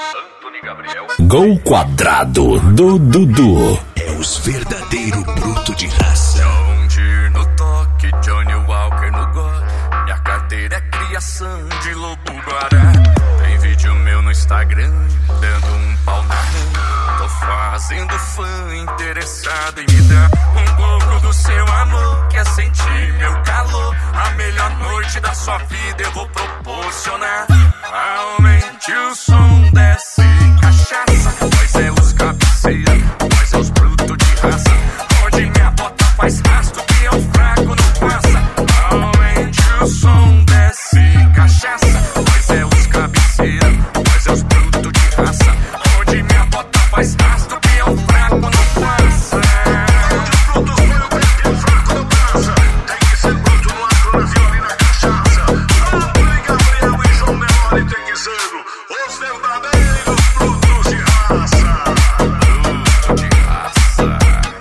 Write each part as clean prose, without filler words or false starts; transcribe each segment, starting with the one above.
Gol Quadrado do Dudu. É os verdadeiro bruto de raça. Onde no toque, Johnny Walker no gol. Minha carteira é criação de lobo guará. Tem vídeo meu no Instagram, dando um pau na rã. Tô fazendo fã interessado em me dar um pouco do seu amor. Quer sentir meu calor? A melhor noite da sua vida eu vou proporcionar. Aumente o som, desce cachaça. Nós é os cabeceiros, nós é os brutos de raça. Onde minha bota faz rastro que é o fraco não passa. Aumente o som, desce cachaça. Nós é os cabeceiros, nós é os brutos de raça. Onde minha bota faz rastro que é o fraco não passa. Onde os brutos foi o fraco não passa. Tem que ser bruto no acrosio ali na cachaça. Antônio Gabriel e João Memória tem que ser os verdadeiros brutos de raça. Bruto de raça.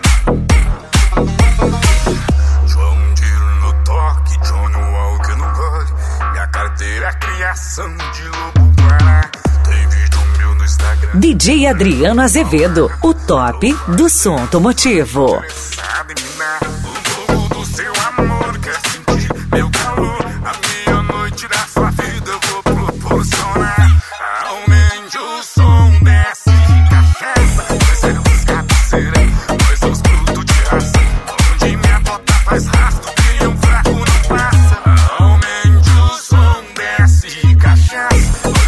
João Tiro no toque, Johnny Walker no gole. Minha carteira é criação de lobo guará. Tem vídeo meu no Instagram. DJ Adriano Azevedo, o top do som automotivo. Sabe me dar um pouco do seu amor. Quer sentir meu calor? A minha noite da sua vida eu vou proporcionar. Aumente o som, desce cachaça. Nós é os cabeceiros, nós são os brutos de raça. Onde minha bota faz rastro que um fraco não passa. Aumente o som, desce cachaça.